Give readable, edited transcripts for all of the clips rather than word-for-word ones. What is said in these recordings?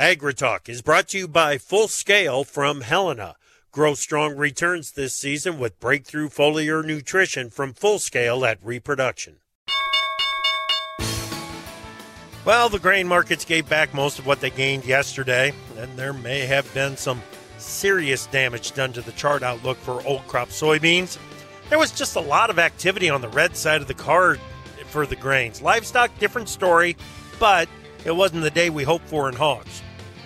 AgriTalk is brought to you by Full Scale from Helena. Grow strong returns this season with breakthrough foliar nutrition from Full Scale at Reproduction. Well, the grain markets gave back most of what they gained yesterday, and there may have been some serious damage done to the chart outlook for old crop soybeans. There was just a lot of activity on the red side of the card for the grains. Livestock, different story, but it wasn't the day we hoped for in hogs.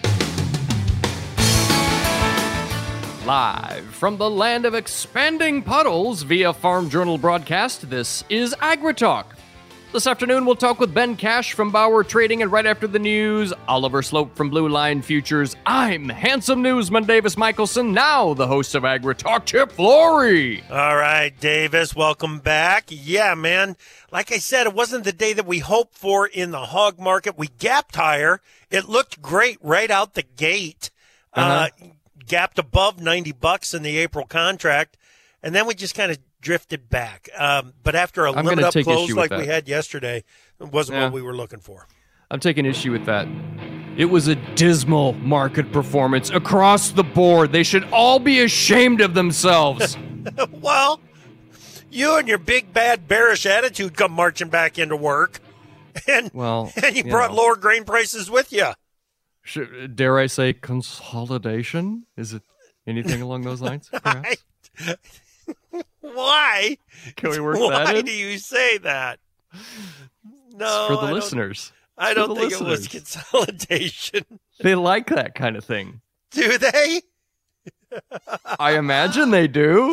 Live from the land of expanding puddles via Farm Journal broadcast, this is AgriTalk. This afternoon, we'll talk with Ben Cash from Bauer Trading, and right after the news, Oliver Slope from Blue Line Futures. I'm handsome newsman Davis Michelson, now the host of AgriTalk, Chip Flory. All right, Davis, welcome back. Yeah, man, like I said, it wasn't the day that we hoped for in the hog market. We gapped higher. It looked great right out the gate. Gapped above $90 in the April contract, and then we just kind of drifted back. But after a limit up close like we had yesterday, it wasn't what we were looking for. I'm taking issue with that. It was a dismal market performance across the board. They should all be ashamed of themselves. Well, you and your big, bad, bearish attitude come marching back into work, and you brought lower grain prices with you. Dare I say consolidation? Is it anything along those lines? Why? Can we work that in? Why do you say that? No, it's for the listeners. I don't think it was consolidation. They like that kind of thing. Do they? I imagine they do.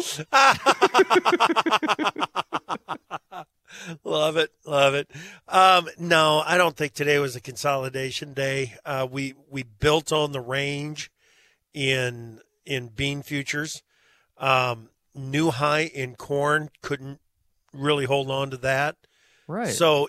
Love it. No, I don't think today was a consolidation day. We built on the range in bean futures. New high in corn, couldn't really hold on to that. Right. So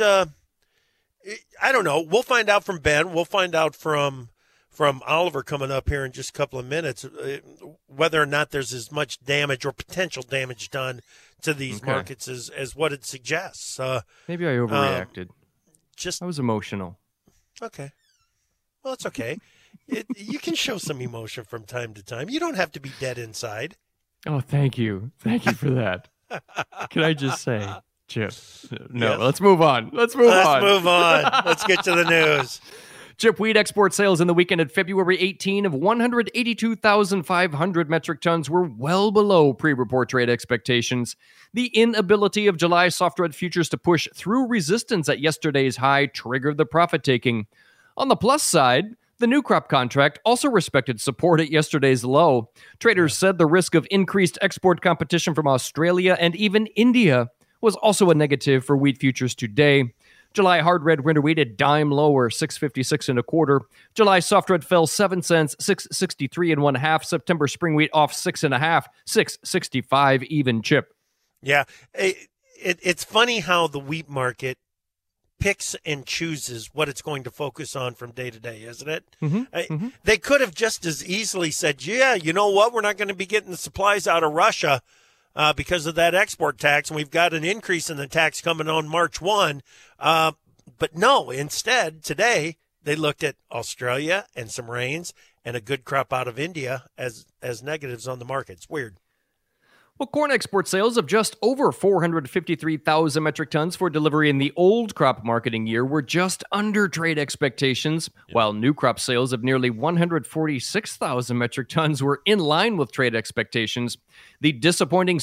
I don't know. We'll find out from Ben. We'll find out from Oliver coming up here in just a couple of minutes whether or not there's as much damage or potential damage done to these markets as what it suggests. Maybe I overreacted. I was emotional. Okay. Well, it's okay. You can show some emotion from time to time. You don't have to be dead inside. Oh, thank you. Thank you for that. Can I just say, Chip? No, yes. Let's move on. Let's move on. Let's get to the news. Chip, wheat export sales in the weekend at February 18 of 182,500 metric tons were well below pre-report trade expectations. The inability of July soft red futures to push through resistance at yesterday's high triggered the profit-taking. On the plus side, the new crop contract also respected support at yesterday's low. Traders said the risk of increased export competition from Australia and even India was also a negative for wheat futures today. July hard red winter wheat a dime lower, $6.56 1/4. July soft red fell 7 cents, $6.63 1/2. September spring wheat off 6.5, $6.65 even, Chip. Yeah, it's funny how the wheat market picks and chooses what it's going to focus on from day to day, isn't it? Mm-hmm. They could have just as easily said, yeah, you know what, we're not going to be getting the supplies out of Russia because of that export tax, and we've got an increase in the tax coming on March 1. But no, instead, today, they looked at Australia and some rains and a good crop out of India as negatives on the market. It's weird. Well, corn export sales of just over 453,000 metric tons for delivery in the old crop marketing year were just under trade expectations, while new crop sales of nearly 146,000 metric tons were in line with trade expectations. The disappointing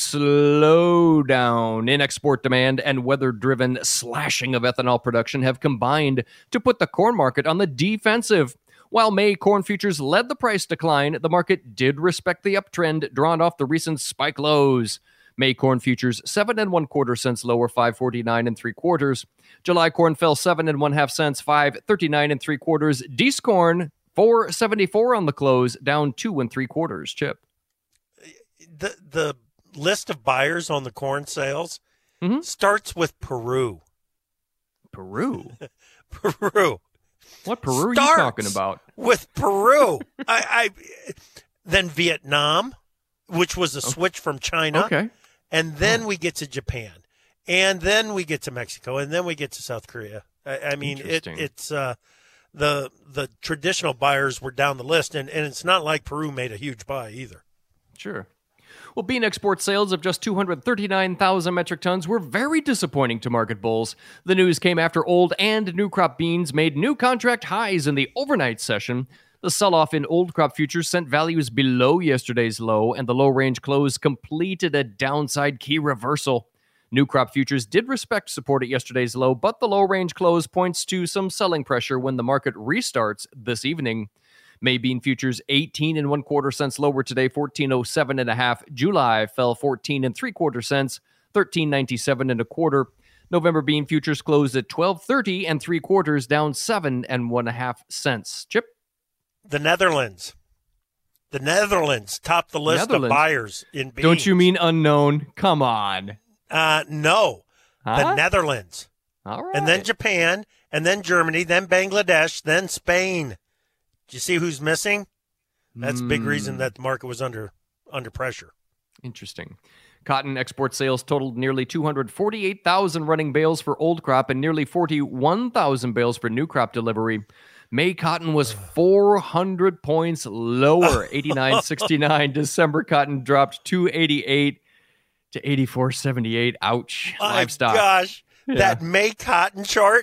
slowdown in export demand and weather-driven slashing of ethanol production have combined to put the corn market on the defensive. While May corn futures led the price decline, the market did respect the uptrend drawn off the recent spike lows. May corn futures 7 1/4 cents lower, 5.49 3/4. July corn fell 7 1/2 cents, 5.39 3/4. Dees corn 4.74 on the close, down 2 3/4. Chip. The list of buyers on the corn sales starts with Peru. Peru. What Peru are you talking about? With Peru. Then Vietnam, which was a switch from China. Okay. And then we get to Japan. And then we get to Mexico. And then we get to South Korea. I mean, it's the traditional buyers were down the list, and it's not like Peru made a huge buy either. Sure. Well, bean export sales of just 239,000 metric tons were very disappointing to market bulls. The news came after old and new crop beans made new contract highs in the overnight session. The sell-off in old crop futures sent values below yesterday's low, and the low-range close completed a downside key reversal. New crop futures did respect support at yesterday's low, but the low-range close points to some selling pressure when the market restarts this evening. May bean futures 18 and 1/4 cents lower today, 14.07 and a half. July fell 14 and 3/4 cents, 13.97 and a quarter. November bean futures closed at 12.30 and 3/4, down 7 and 1/2 cents. Chip? The Netherlands topped the list of buyers in beans. Don't you mean unknown? Come on. No. Huh? The Netherlands. All right. And then Japan, and then Germany, then Bangladesh, then Spain. Do you see who's missing? That's a big reason that the market was under pressure. Interesting. Cotton export sales totaled nearly 248,000 running bales for old crop and nearly 41,000 bales for new crop delivery. May cotton was 400 points lower, 89.69. December cotton dropped 288 to 84.78. Ouch. Livestock. My gosh. Yeah. That May cotton chart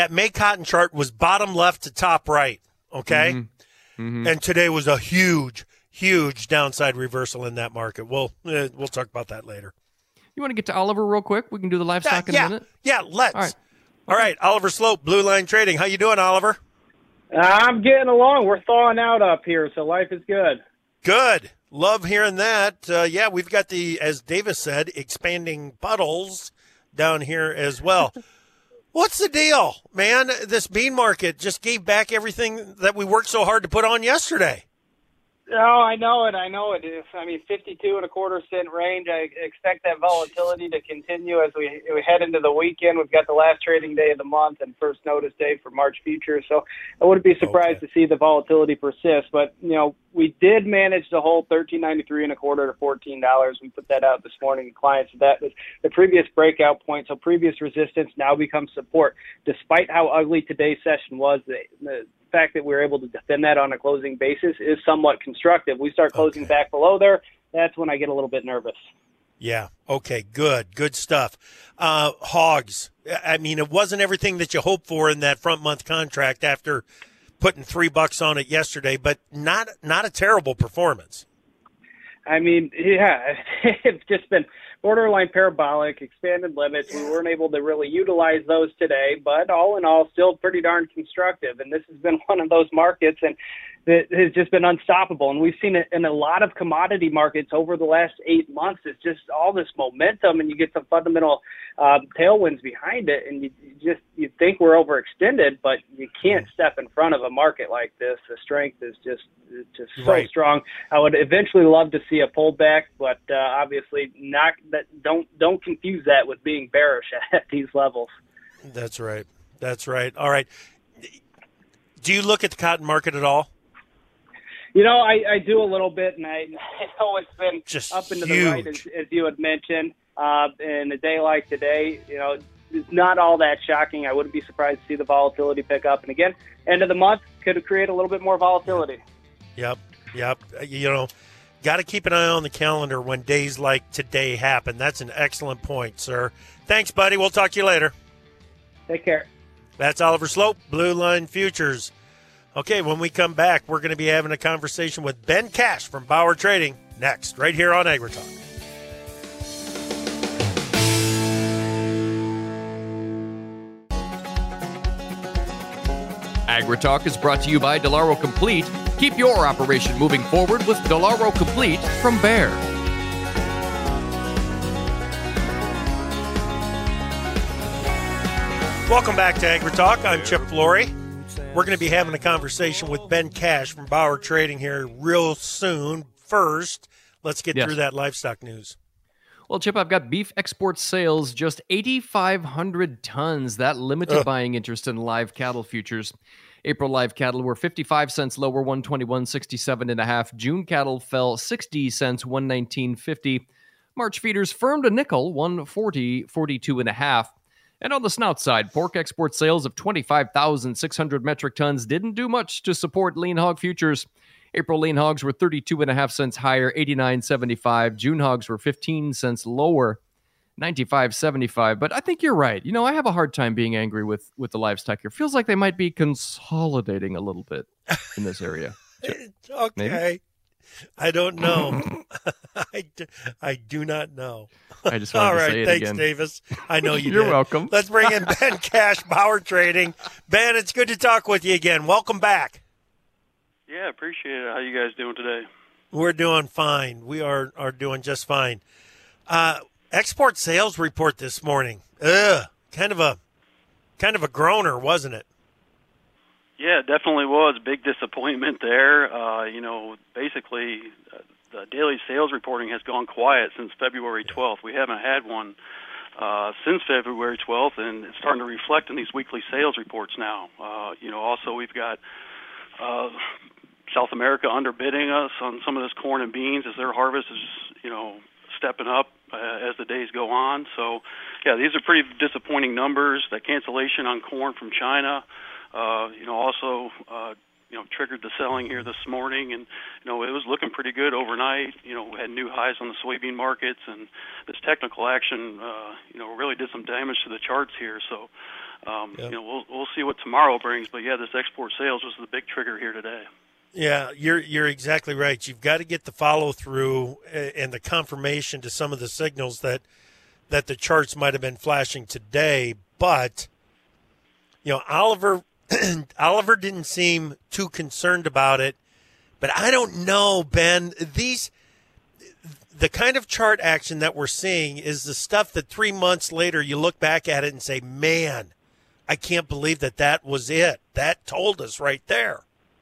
was bottom left to top right. Okay? Mm-hmm. And today was a huge downside reversal in that market. We'll talk about that later. You want to get to Oliver real quick? We can do the livestock in a minute. Yeah, let's. All right, Oliver Slope, Blue Line Trading. How you doing, Oliver? I'm getting along. We're thawing out up here, so life is good. Good. Love hearing that. We've got as Davis said, expanding puddles down here as well. What's the deal, man? This bean market just gave back everything that we worked so hard to put on yesterday. Oh, I know it. 52.25 cent range. I expect that volatility to continue as we head into the weekend. We've got the last trading day of the month and first notice day for March futures. So I wouldn't be surprised to see the volatility persist. But, we did manage to hold $13.93 to $14. We put that out this morning to clients. That was the previous breakout point. So previous resistance now becomes support. Despite how ugly today's session was, the fact that we were able to defend that on a closing basis is somewhat constructive. We start closing back below there, that's when I get a little bit nervous. Yeah. Okay. Good stuff. Hogs. I mean, it wasn't everything that you hoped for in that front month contract after putting $3 on it yesterday, but not a terrible performance. I mean, yeah, it's just been borderline parabolic, expanded limits. We weren't able to really utilize those today, but all in all, still pretty darn constructive. And this has been one of those markets, and it has just been unstoppable. And we've seen it in a lot of commodity markets over the last 8 months. It's just all this momentum, and you get some fundamental tailwinds behind it, and you think we're overextended, but you can't step in front of a market like this. The strength is just so strong. I would eventually love to see a pullback, but obviously not. Don't confuse that with being bearish at these levels. That's right. All right. Do you look at the cotton market at all? I do a little bit, and I know it's been just up into huge. the right, as you had mentioned. In a day like today, it's not all that shocking. I wouldn't be surprised to see the volatility pick up. And again, end of the month could create a little bit more volatility. Yep. Got to keep an eye on the calendar when days like today happen. That's an excellent point, sir. Thanks, buddy. We'll talk to you later. Take care. That's Oliver Slope, Blue Line Futures. Okay, when we come back, we're going to be having a conversation with Ben Cash from Bauer Trading next, right here on AgriTalk. AgriTalk is brought to you by Delaro Complete. Keep your operation moving forward with Delaro Complete from Bayer. Welcome back to AgriTalk. I'm Chip Flory. We're going to be having a conversation with Ben Cash from Bauer Trading here real soon. First, let's get through that livestock news. Well, Chip, I've got beef export sales just 8,500 tons. That limited buying interest in live cattle futures. April live cattle were 55 cents lower, 121.67 and a half. June cattle fell 60 cents, 119.50. March feeders firmed a nickel, 140.42 and a half. And on the snout side, pork export sales of 25,600 metric tons didn't do much to support lean hog futures. April lean hogs were 32.5 cents higher, 89.75. June hogs were 15 cents lower, 95.75. But I think you're right. I have a hard time being angry with the livestock here. Feels like they might be consolidating a little bit in this area. Okay. Maybe? I don't know. I do not know. I just wanted to say it thanks, again. Davis. I know you You're did. welcome. Let's bring in Ben Cash, Bauer Trading. Ben, it's good to talk with you again. Welcome back. Yeah, appreciate it. How you guys doing today? We're doing fine. We are doing just fine. Export sales report this morning. Kind of a groaner, wasn't it? Yeah, it definitely was. Big disappointment there. Basically, the daily sales reporting has gone quiet since February 12th. We haven't had one since February 12th, and it's starting to reflect in these weekly sales reports now. Also we've got South America underbidding us on some of this corn and beans as their harvest is, stepping up as the days go on. So, yeah, these are pretty disappointing numbers. The cancellation on corn from China, triggered the selling here this morning, and it was looking pretty good overnight. We had new highs on the soybean markets, and this technical action, really did some damage to the charts here. So, we'll see what tomorrow brings. But yeah, this export sales was the big trigger here today. Yeah, you're exactly right. You've got to get the follow through and the confirmation to some of the signals that the charts might have been flashing today. But Oliver didn't seem too concerned about it. But I don't know, Ben. The kind of chart action that we're seeing is the stuff that 3 months later you look back at it and say, man, I can't believe that was it. That told us right there.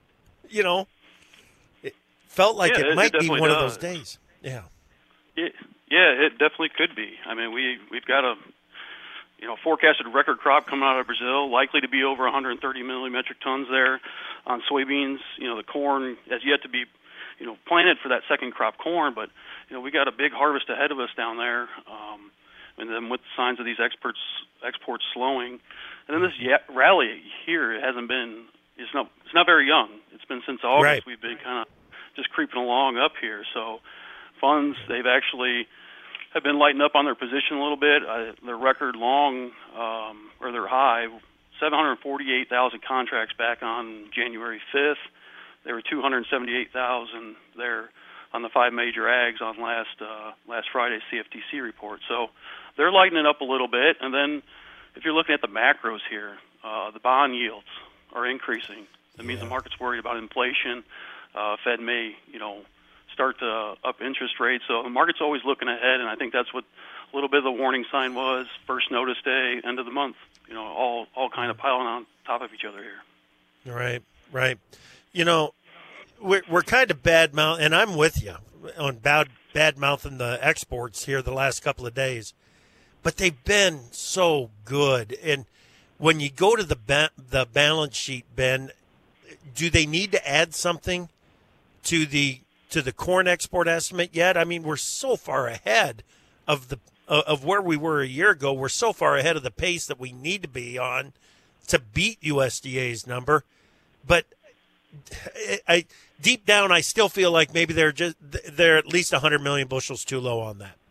It felt like it might be one of those days. Yeah. Yeah, it definitely could be. I mean, we've got a forecasted record crop coming out of Brazil, likely to be over 130 million metric tons there on soybeans. The corn has yet to be, planted for that second crop corn, but we got a big harvest ahead of us down there. And then with signs of these exports slowing, and then this rally here hasn't been. It's not very young. It's been since August. Right. We've been kind of just creeping along up here. So funds, they've actually have been lighting up on their position a little bit. Their record long, or their high, 748,000 contracts back on January 5th. There were 278,000 there on the 5 major ags on last Friday's CFTC report. So they're lightening up a little bit. And then if you're looking at the macros here, the bond yields are increasing. That means the market's worried about inflation. Fed may, start to up interest rates. So the market's always looking ahead, and I think that's what a little bit of the warning sign was. First notice day, end of the month. All kind of piling on top of each other here. Right. We're kind of bad mouth, and I'm with you on bad mouthing the exports here the last couple of days, but they've been so good. And when you go to the balance sheet, Ben, do they need to add something to the corn export estimate yet? I mean, we're so far ahead of where we were a year ago. We're so far ahead of the pace that we need to be on to beat USDA's number. But deep down, I still feel like maybe they're at least 100 million bushels too low on that.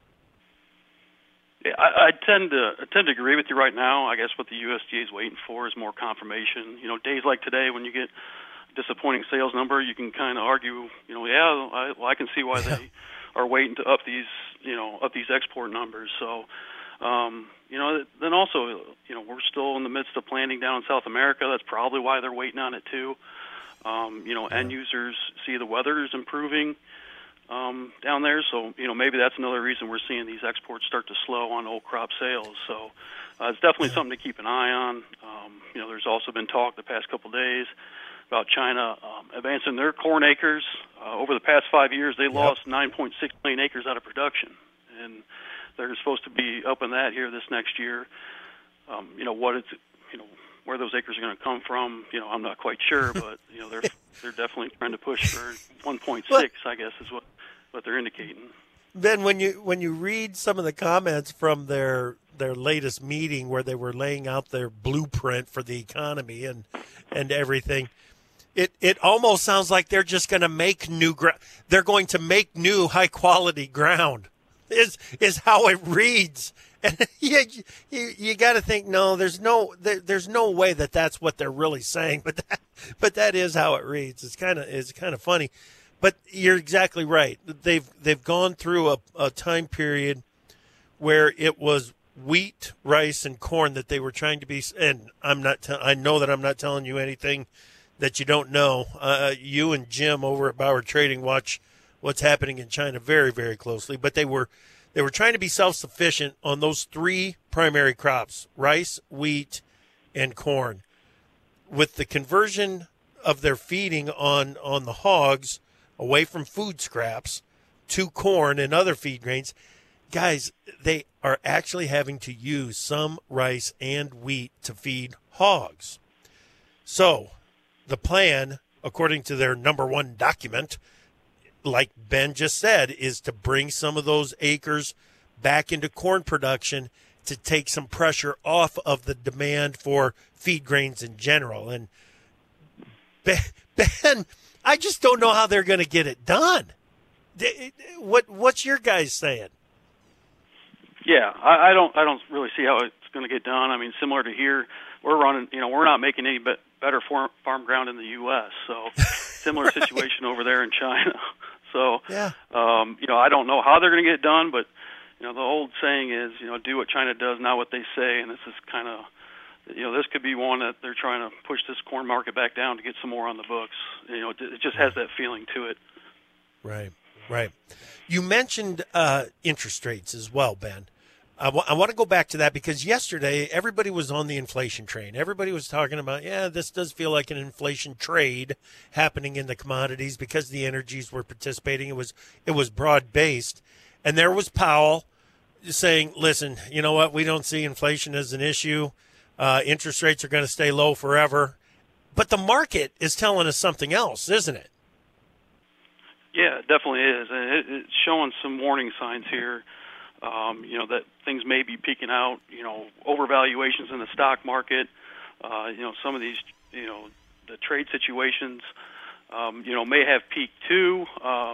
Yeah, I tend to agree with you right now. I guess what the USDA is waiting for is more confirmation. Days like today when you get a disappointing sales number, you can kind of argue, I can see why they are waiting to up these export numbers. So, then also, we're still in the midst of planting down in South America. That's probably why they're waiting on it too. End users see the weather is improving down there, so maybe that's another reason we're seeing these exports start to slow on old crop sales. So it's definitely something to keep an eye on. There's also been talk the past couple of days about China advancing their corn acres. Over the past 5 years, they lost 9.6 million acres out of production, and they're supposed to be upping that here this next year. Where those acres are going to come from, I'm not quite sure, but they're definitely trying to push for 1.6, I guess, is what they're indicating. Ben, when you read some of the comments from their latest meeting where they were laying out their blueprint for the economy and everything, it almost sounds like they're just going to make they're going to make new high quality ground. Is how it reads. And you got to think, no, there's no way that's what they're really saying, but that is how it reads. It's kind of funny. But you're exactly right. They've gone through a time period where it was wheat, rice, and corn that they were trying to be. And I know that I'm not telling you anything that you don't know. You and Jim over at Bauer Trading watch what's happening in China very, very closely. But they were trying to be self-sufficient on those three primary crops: rice, wheat, and corn. With the conversion of their feeding on the hogs away from food scraps to corn and other feed grains, guys, they are actually having to use some rice and wheat to feed hogs. So the plan, according to their number one document, like Ben just said, is to bring some of those acres back into corn production to take some pressure off of the demand for feed grains in general. And Ben, I just don't know how they're going to get it done. What's your guys saying? Yeah, I don't really see how it's going to get done. I mean, similar to here, we're not making any better farm ground in the U.S. So similar situation over there in China. So yeah. I don't know how they're going to get it done, but the old saying is, do what China does, not what they say, and this is kind of. This could be one that they're trying to push this corn market back down to get some more on the books. It just has that feeling to it. Right. You mentioned interest rates as well, Ben. I want to go back to that because yesterday everybody was on the inflation train. Everybody was talking about, this does feel like an inflation trade happening in the commodities because the energies were participating. It was broad-based. And there was Powell saying, listen, you know what? We don't see inflation as an issue. Interest rates are going to stay low forever. But the market is telling us something else, isn't it? Yeah, it definitely is. And it's showing some warning signs here, that things may be peaking out, overvaluations in the stock market, some of these, the trade situations, may have peaked too.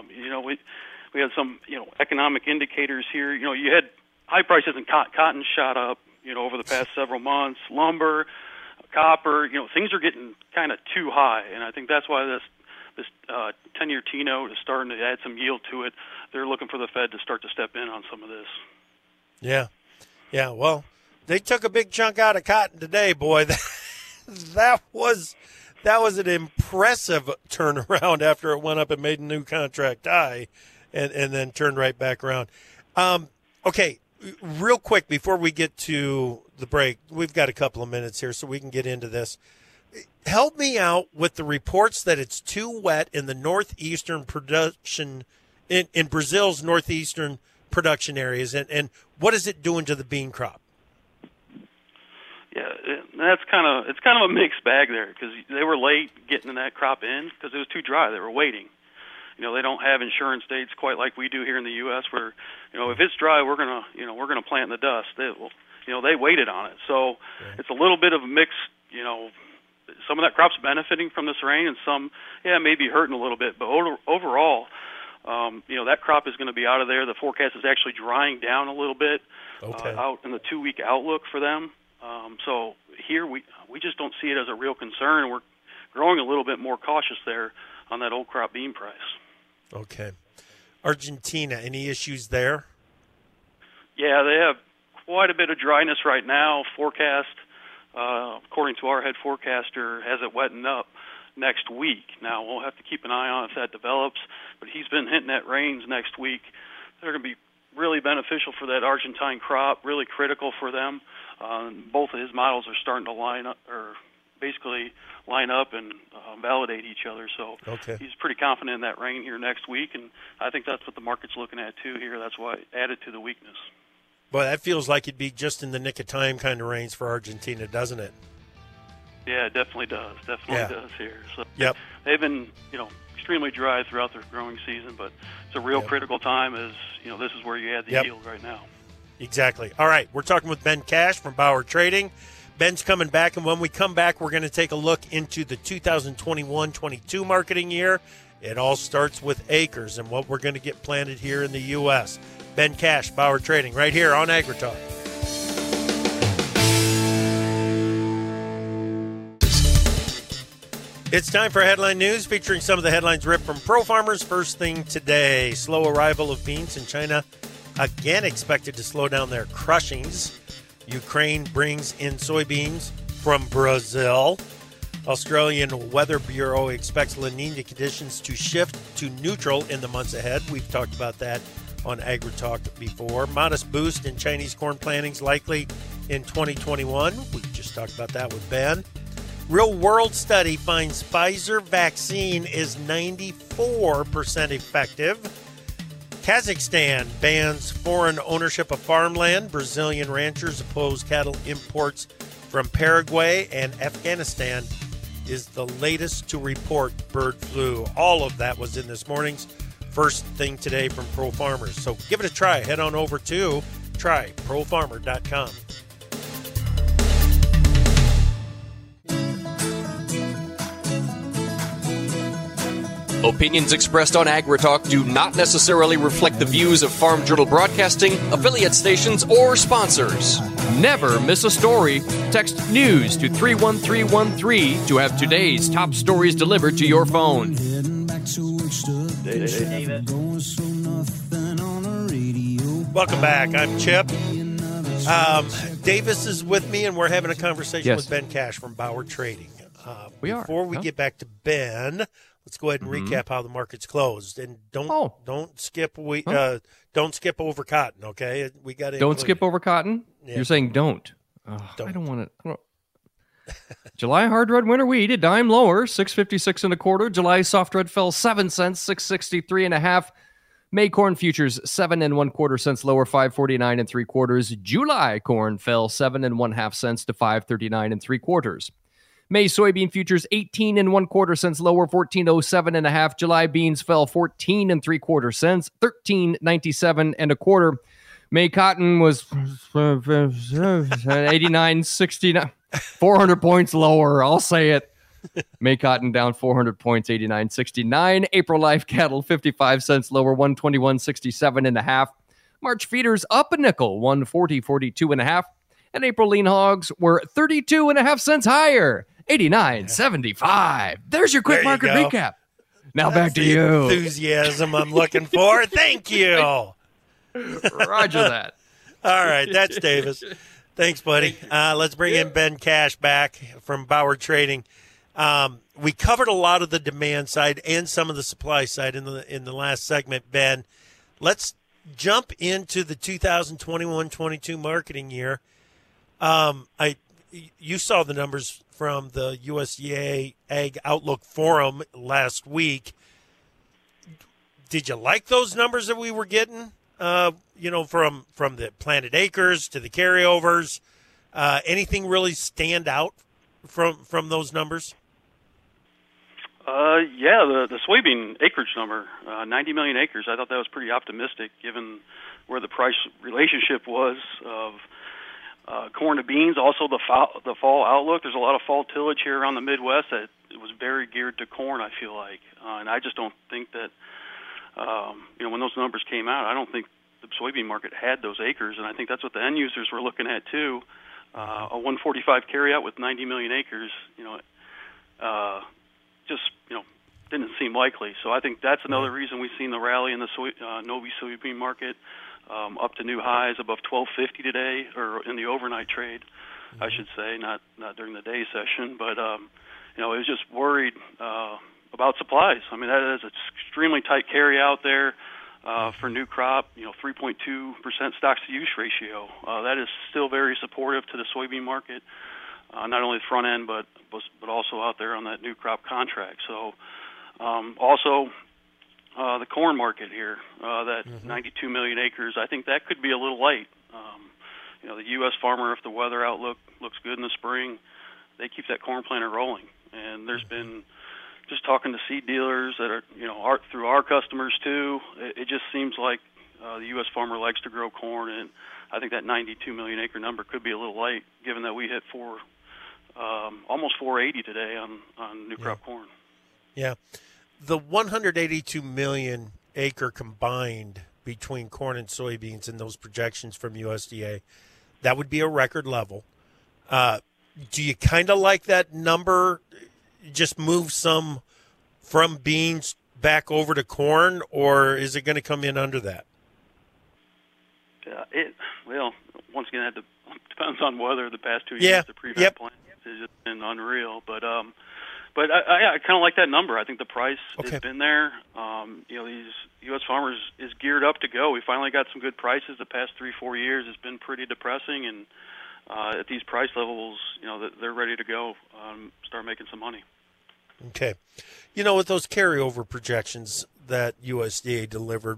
We had some, economic indicators here. You had high prices in cotton shot up, over the past several months, lumber, copper, things are getting kind of too high. And I think that's why this 10-year T-note is starting to add some yield to it. They're looking for the Fed to start to step in on some of this. Yeah. Well, they took a big chunk out of cotton today, boy. That was an impressive turnaround after it went up and made a new contract high and then turned right back around. Okay. Real quick, before we get to the break, we've got a couple of minutes here so we can get into this. Help me out with the reports that it's too wet in the northeastern production, in Brazil's northeastern production areas, and what is it doing to the bean crop? Yeah, it's kind of a mixed bag there because they were late getting that crop in because it was too dry. They were waiting. They don't have insurance dates quite like we do here in the U.S. where, if it's dry, we're gonna plant in the dust. They waited on it, so it's a little bit of a mix. Some of that crop's benefiting from this rain, and some, maybe hurting a little bit. But overall, that crop is going to be out of there. The forecast is actually drying down a little bit out in the 2-week outlook for them. So here we just don't see it as a real concern. We're growing a little bit more cautious there on that old crop bean price. Okay. Argentina, any issues there? Yeah, they have quite a bit of dryness right now. Forecast, according to our head forecaster, has it wetting up next week. Now, we'll have to keep an eye on if that develops, but he's been hinting at rains next week. They're going to be really beneficial for that Argentine crop, really critical for them. Both of his models are starting to line up and validate each other. So He's pretty confident in that rain here next week, and I think that's what the market's looking at too here. That's why it added to the weakness. Well, that feels like it'd be just in the nick of time kind of rains for Argentina, doesn't it? Yeah, it definitely does. Definitely does here. So Yep. They've been, extremely dry throughout their growing season, but it's a real critical time as, this is where you add the yield right now. Exactly. All right, we're talking with Ben Cash from Bauer Trading. Ben's coming back, and when we come back, we're going to take a look into the 2021-22 marketing year. It all starts with acres and what we're going to get planted here in the U.S. Ben Cash, Bauer Trading, right here on AgriTalk. It's time for Headline News, featuring some of the headlines ripped from Pro Farmers. First thing today, slow arrival of beans in China, again expected to slow down their crushings. Ukraine brings in soybeans from Brazil. Australian Weather Bureau expects La Nina conditions to shift to neutral in the months ahead. We've talked about that on AgriTalk before. Modest boost in Chinese corn plantings likely in 2021. We just talked about that with Ben. Real world study finds Pfizer vaccine is 94% effective. Kazakhstan bans foreign ownership of farmland. Brazilian ranchers oppose cattle imports from Paraguay. And Afghanistan is the latest to report bird flu. All of that was in this morning's First Thing Today from Pro Farmers. So give it a try. Head on over to tryprofarmer.com. Opinions expressed on AgriTalk do not necessarily reflect the views of Farm Journal Broadcasting, affiliate stations, or sponsors. Never miss a story. Text NEWS to 31313 to have today's top stories delivered to your phone. Welcome back. I'm Chip. Davis is with me, and we're having a conversation with Ben Cash from Bauer Trading. Before we get back to Ben, let's go ahead and recap how the market's closed, and don't skip over cotton. Okay, we got don't skip over cotton. Yeah. You're saying don't. I don't want to. July hard red winter wheat a dime lower, 656 and a quarter. July soft red fell 7 cents, 663 and a half. May corn futures 7 1/4 cents lower, 549 3/4. July corn fell 7 1/2 cents to 539 3/4. May soybean futures 18 1/4 cents lower, 1407 and a half. July beans fell 14 3/4 cents, 1397 and a quarter. May cotton was 89.69, 400 points lower. I'll say it. May cotton down 400 points, 89.69. April live cattle 55 cents lower, 121.67 and a half. March feeders up a nickel, 140.42 and a half. And April lean hogs were 32 and a half cents higher, 89.75. There's your quick market recap. Now back to you. Enthusiasm I'm looking for. Thank you. Roger that. All right, that's Davis. Thanks, buddy. Let's bring in Ben Cash back from Bauer Trading. We covered a lot of the demand side and some of the supply side in the last segment, Ben. Let's jump into the 2021-22 marketing year. You saw the numbers from the USDA Ag Outlook Forum last week. Did you like those numbers that we were getting? From the planted acres to the carryovers. Anything really stand out from those numbers? The soybean acreage number, 90 million acres. I thought that was pretty optimistic given where the price relationship was of corn to beans. Also the fall outlook. There's a lot of fall tillage here around the Midwest that it was very geared to corn, I feel like. And I just don't think that, when those numbers came out, I don't think the soybean market had those acres. And I think that's what the end users were looking at too. A 145 carryout with 90 million acres, didn't seem likely. So I think that's another reason we've seen the rally in the Novi soybean market up to new highs above 1250 today, or in the overnight trade, I should say, not during the day session. But it was just worried about supplies. I mean, that is an extremely tight carry out there for new crop. 3.2% stocks to use ratio. That is still very supportive to the soybean market. Not only the front end, but also out there on that new crop contract. So also the corn market here, that 92 million acres, I think that could be a little light. The U.S. farmer, if the weather outlook looks good in the spring, they keep that corn planter rolling. And there's been just talking to seed dealers that are, through our customers too, it just seems like the U.S. farmer likes to grow corn, and I think that 92 million acre number could be a little light, given that we hit almost 480 today on new crop corn. Yeah, the 182 million acre combined between corn and soybeans in those projections from USDA, that would be a record level. Do you kind of like that number? Just move some from beans back over to corn, or is it going to come in under that? Once again, that depends on weather. The past 2 years, the prevent plant has just been unreal. But I kind of like that number. I think the price has been there. These U.S. farmers is geared up to go. We finally got some good prices. The past 3-4 years has been pretty depressing, and at these price levels, they're ready to go, start making some money. Okay. With those carryover projections that USDA delivered,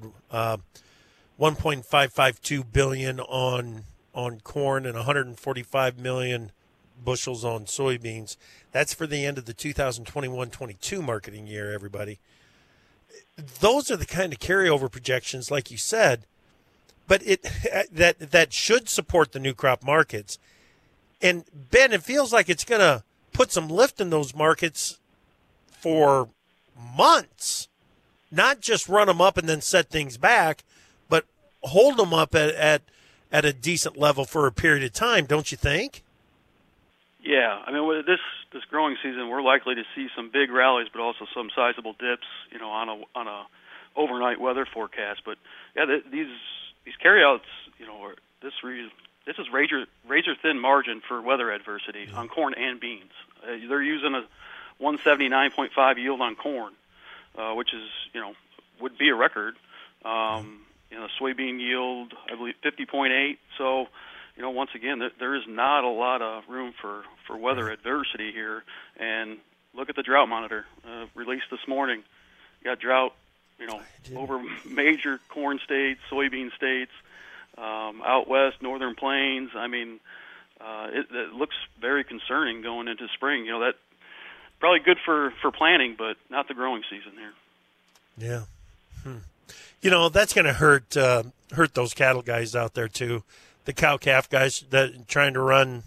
1.552 billion on corn and 145 million bushels on soybeans. That's for the end of the 2021-22 marketing year, everybody. Those are the kind of carryover projections, like you said, but that should support the new crop markets. And, Ben, it feels like it's going to put some lift in those markets for months, not just run them up and then set things back, but hold them up at a decent level for a period of time, don't you think? Yeah, I mean, with this growing season, we're likely to see some big rallies, but also some sizable dips, on a overnight weather forecast. But yeah, these carryouts, this is razor thin margin for weather adversity on corn and beans. They're using a 179.5 yield on corn, which is would be a record. Soybean yield, I believe 50.8. So, once again, there is not a lot of room for weather adversity here. And look at the drought monitor released this morning. You got drought, over major corn states, soybean states, out west, northern plains. I mean, it looks very concerning going into spring. That probably good for planting, but not the growing season here. Yeah. That's going to hurt those cattle guys out there too. The cow-calf guys that trying to run,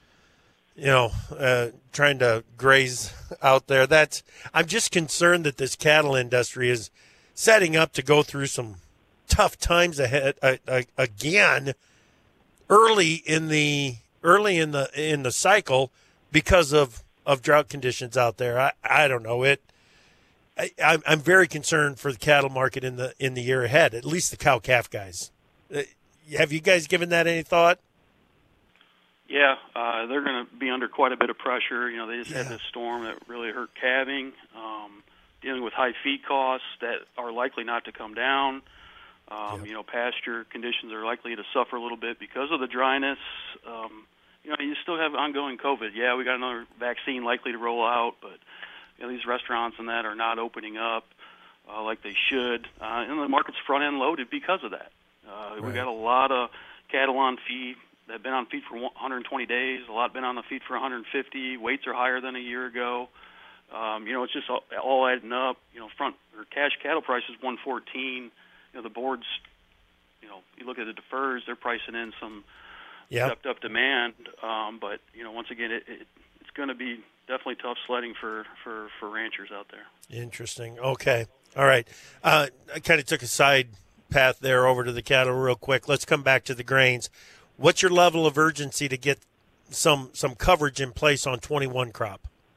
trying to graze out there. I'm just concerned that this cattle industry is setting up to go through some tough times ahead again early in the cycle because of drought conditions out there. I don't know it. I'm very concerned for the cattle market in the year ahead. At least the cow-calf guys. Have you guys given that any thought? Yeah, they're going to be under quite a bit of pressure. They just had this storm that really hurt calving, dealing with high feed costs that are likely not to come down. Pasture conditions are likely to suffer a little bit because of the dryness. You still have ongoing COVID. Yeah, we got another vaccine likely to roll out, but these restaurants and that are not opening up like they should. And the market's front-end loaded because of that. We got a lot of cattle on feed that have been on feed for 120 days. A lot been on the feed for 150. Weights are higher than a year ago. It's just all adding up. Front or cash cattle price is 114. The boards, you look at the defers, they're pricing in some stepped up demand. But once again, it's going to be definitely tough sledding for ranchers out there. Interesting. Okay. All right. I kind of took a side path there over to the cattle real quick. Let's come back to the grains. What's your level of urgency to get some coverage in place on 21 crop?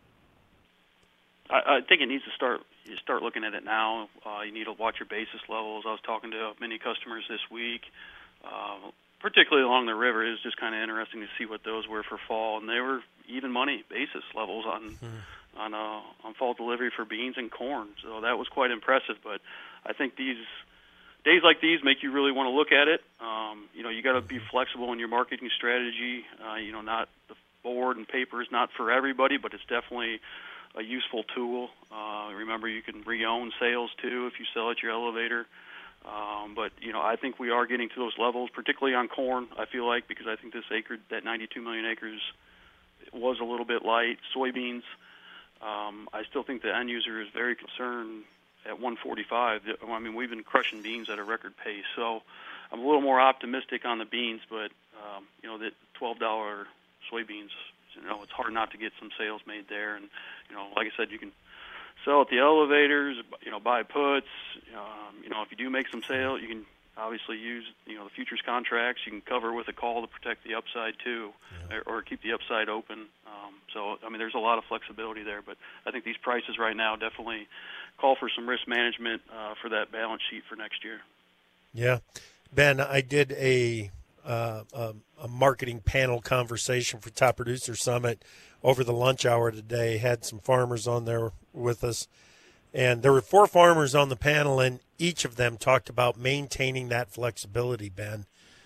I think it needs to start looking at it now. You need to watch your basis levels. I was talking to many customers this week, particularly along the river. It was just kind of interesting to see what those were for fall, and they were even money basis levels on fall delivery for beans and corn. So that was quite impressive. But I think these days like these make you really want to look at it. You got to be flexible in your marketing strategy. Not the board and paper is not for everybody, but it's definitely a useful tool. Remember, you can re-own sales too if you sell at your elevator. But I think we are getting to those levels, particularly on corn. I feel like because I think that 92 million acres was a little bit light. Soybeans, I still think the end user is very concerned at 145. I mean, we've been crushing beans at a record pace, so I'm a little more optimistic on the beans. But the $12 soybeans, it's hard not to get some sales made there. And like I said, you can sell at the elevators, buy puts. If you do make some sales, you can obviously use the futures contracts. You can cover with a call to protect the upside too, or keep the upside open. So I mean, there's a lot of flexibility there. But I think these prices right now definitely call for some risk management for that balance sheet for next year. Yeah, Ben, I did a marketing panel conversation for Top Producer Summit over the lunch hour today. Had some farmers on there with us, and there were 4 farmers on the panel, and each of them talked about maintaining that flexibility. Ben,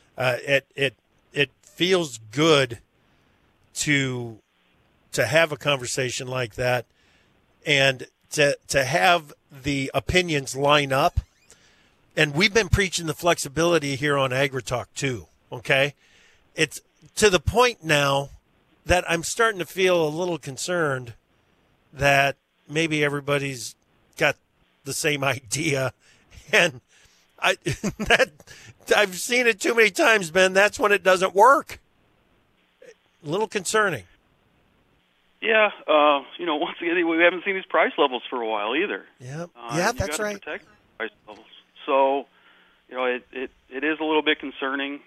it feels good to have a conversation like that, and to have the opinions line up. And we've been preaching the flexibility here on AgriTalk too. Okay, it's to the point now that I'm starting to feel a little concerned that maybe everybody's got the same idea, and I've seen it too many times, Ben. That's when it doesn't work. A little concerning. Yeah, once again, we haven't seen these price levels for a while either. Yeah, that's right. Protect price levels. So, it is a little bit concerning.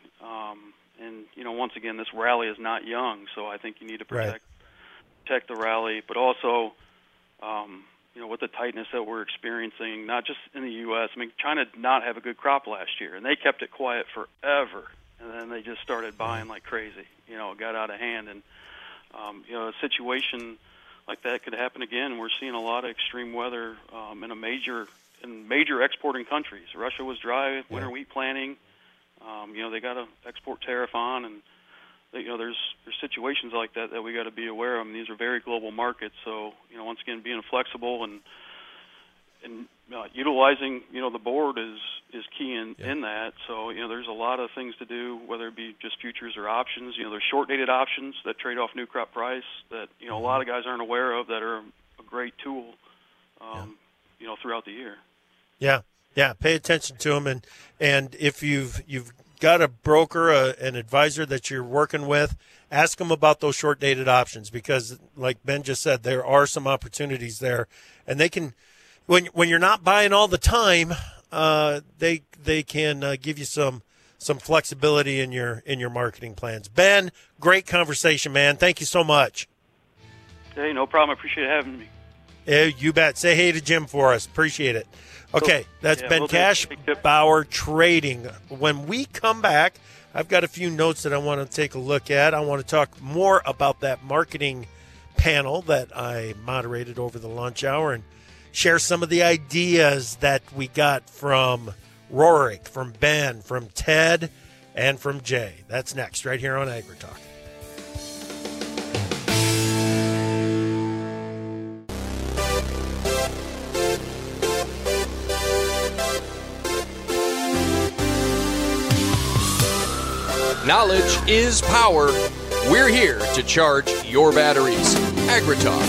And once again, this rally is not young, so I think you need to protect the rally, but also, with the tightness that we're experiencing, not just in the U.S. I mean, China did not have a good crop last year, and they kept it quiet forever, and then they just started buying like crazy. It got out of hand, and a situation like that could happen again. We're seeing a lot of extreme weather in major exporting countries. Russia was dry, winter wheat planting. They got an export tariff on, and there's situations like that we got to be aware of. I mean, these are very global markets, so once again, being flexible and utilizing the board is key in that. So there's a lot of things to do, whether it be just futures or options. There's short dated options that trade off new crop price that a lot of guys aren't aware of that are a great tool throughout the year. Yeah, pay attention to them, and if you've got a broker, an advisor that you're working with, ask them about those short-dated options, because, like Ben just said, there are some opportunities there, and they can, when you're not buying all the time, they can give you some flexibility in your marketing plans. Ben, great conversation, man. Thank you so much. Hey, no problem. I appreciate having me. Yeah, you bet. Say hey to Jim for us. Appreciate it. Okay, that's Ben Cash, Bauer Trading. When we come back, I've got a few notes that I want to take a look at. I want to talk more about that marketing panel that I moderated over the lunch hour and share some of the ideas that we got from Rorik, from Ben, from Ted, and from Jay. That's next, right here on AgriTalk. Knowledge is power. We're here to charge your batteries. AgriTalk.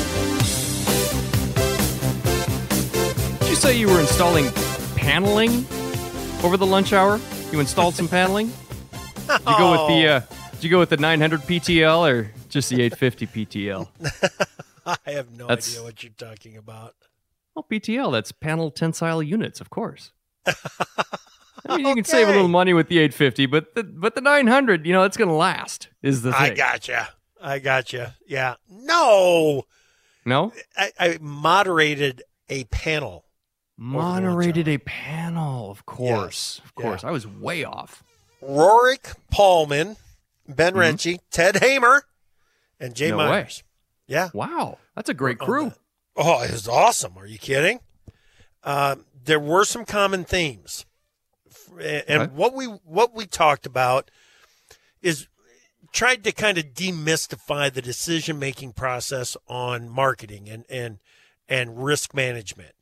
Did you say you were installing paneling over the lunch hour? You installed some paneling? Did you go with the 900 PTL or just the 850 PTL? I have no idea what you're talking about. Oh, PTL, that's panel tensile units, of course. I mean, you can save a little money with the 850, but the 900, it's going to last, is the thing. I gotcha. Yeah. No? I moderated a panel. Moderated a panel, of course. Yes. Of course. Yeah. I was way off. Rorik Paulman, Ben Renchie, Ted Hamer, and Jay Myers. Way. Yeah. Wow. That's a great crew. Oh, it was awesome. Are you kidding? There were some common themes. And what we talked about is tried to kind of demystify the decision-making process on marketing and risk management.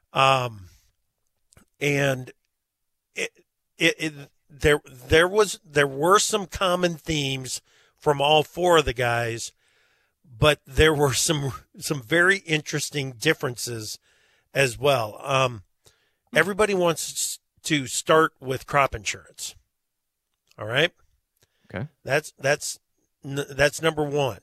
And there were some common themes from all 4 of the guys, but there were some very interesting differences as well. Everybody wants to start with crop insurance. All right. Okay. That's number one.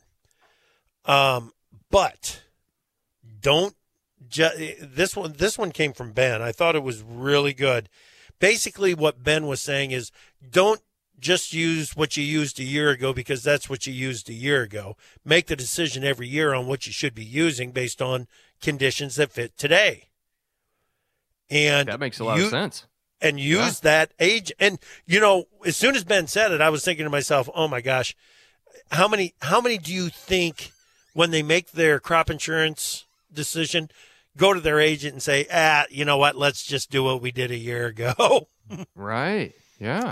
But don't this one came from Ben. I thought it was really good. Basically, what Ben was saying is, don't just use what you used a year ago because that's what you used a year ago. Make the decision every year on what you should be using based on conditions that fit today. And that makes a lot of sense. And use that age. And, as soon as Ben said it, I was thinking to myself, oh, my gosh, how many do you think when they make their crop insurance decision, go to their agent and say, you know what, let's just do what we did a year ago? Right. Yeah.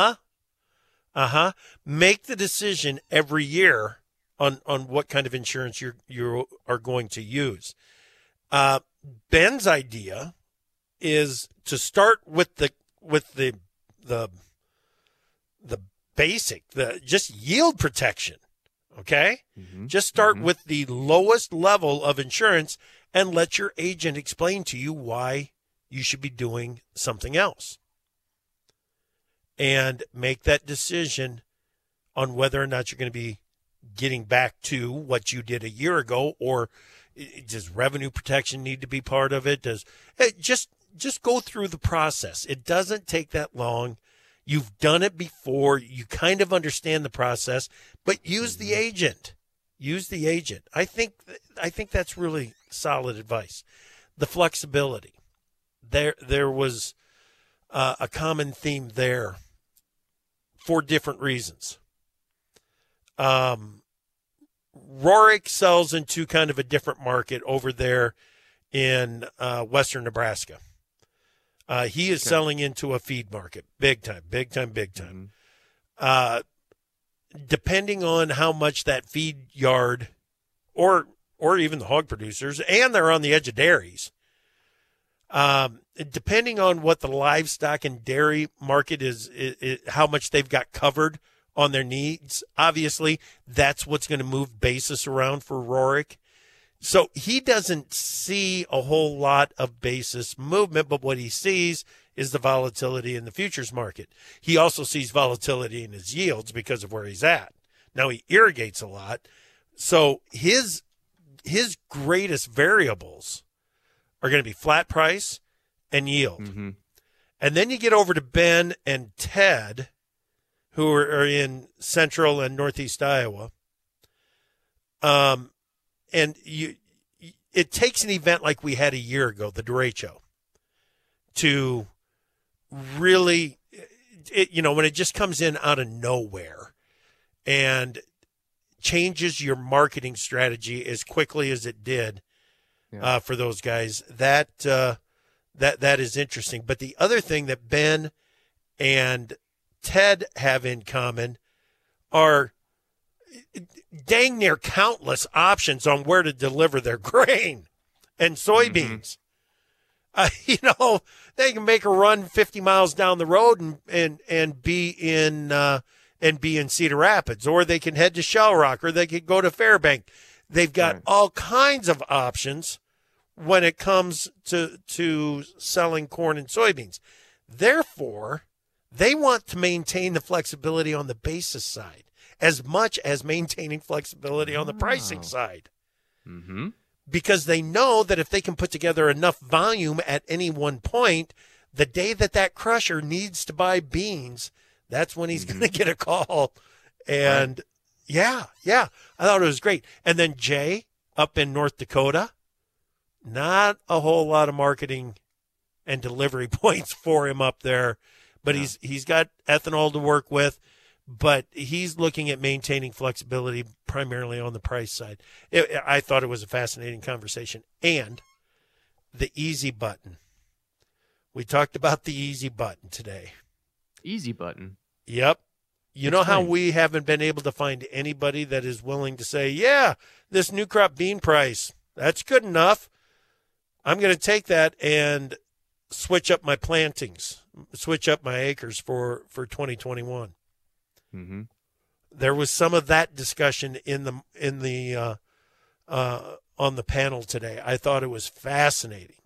Make the decision every year on what kind of insurance you are going to use. Ben's idea is to start with the basic, just yield protection. Okay? Mm-hmm. Just start with the lowest level of insurance and let your agent explain to you why you should be doing something else. And make that decision on whether or not you're going to be getting back to what you did a year ago, or does revenue protection need to be part of it? Just go through the process. It doesn't take that long. You've done it before. You kind of understand the process, but use the agent. Use the agent. I think that's really solid advice. The flexibility. There was a common theme there for different reasons. Rorik sells into kind of a different market over there in western Nebraska. He is selling into a feed market, big time. Mm-hmm. Depending on how much that feed yard or even the hog producers, and they're on the edge of dairies, depending on what the livestock and dairy market is, how much they've got covered on their needs, obviously, that's what's going to move basis around for Rorik. So he doesn't see a whole lot of basis movement, but what he sees is the volatility in the futures market. He also sees volatility in his yields because of where he's at. Now he irrigates a lot. So his greatest variables are going to be flat price and yield. Mm-hmm. And then you get over to Ben and Ted, who are in central and northeast Iowa. And it takes an event like we had a year ago, the derecho, to really, when it just comes in out of nowhere and changes your marketing strategy as quickly as it did for those guys, that is interesting. But the other thing that Ben and Ted have in common are dang near countless options on where to deliver their grain and soybeans. They can make a run 50 miles down the road and be in Cedar Rapids, or they can head to Shell Rock, or they could go to Fairbank. They've got all kinds of options when it comes to selling corn and soybeans. Therefore, they want to maintain the flexibility on the basis side as much as maintaining flexibility on the pricing side. Mm-hmm. Because they know that if they can put together enough volume at any one point, the day that crusher needs to buy beans, that's when he's going to get a call. And I thought it was great. And then Jay up in North Dakota, not a whole lot of marketing and delivery points for him up there, but he's got ethanol to work with. But he's looking at maintaining flexibility primarily on the price side. I thought it was a fascinating conversation. And the easy button. We talked about the easy button today. Easy button? Yep. You know how we haven't been able to find anybody that is willing to say, yeah, this new crop bean price, that's good enough. I'm going to take that and switch up my plantings, switch up my acres for 2021. Mm-hmm. There was some of that discussion in the on the panel today. I thought it was fascinating.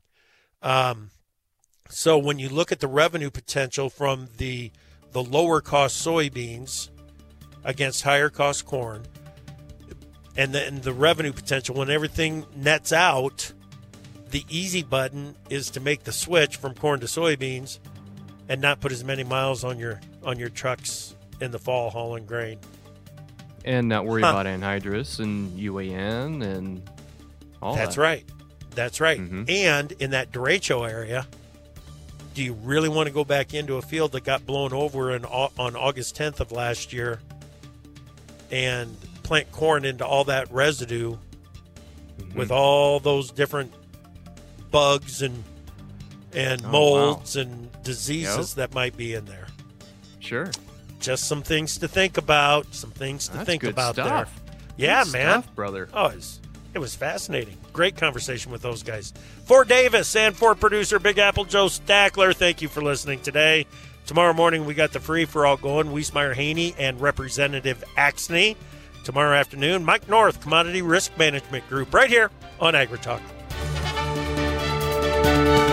So when you look at the revenue potential from the lower cost soybeans against higher cost corn, and the revenue potential, when everything nets out, the easy button is to make the switch from corn to soybeans and not put as many miles on your trucks in the fall hauling grain. And not worry about anhydrous and UAN and all that. That's right. Mm-hmm. And in that derecho area, do you really want to go back into a field that got blown over on August 10th of last year and plant corn into all that residue with all those different bugs and molds and diseases that might be in there? Sure. Just some things to think about. That's good about stuff. There. Yeah, good man. Stuff, brother. Oh, it was fascinating. Great conversation with those guys. For Davis and for producer Big Apple Joe Stackler, thank you for listening today. Tomorrow morning, we got the free for all going. Wiesmeyer Haney and Representative Axney. Tomorrow afternoon, Mike North, Commodity Risk Management Group, right here on AgriTalk.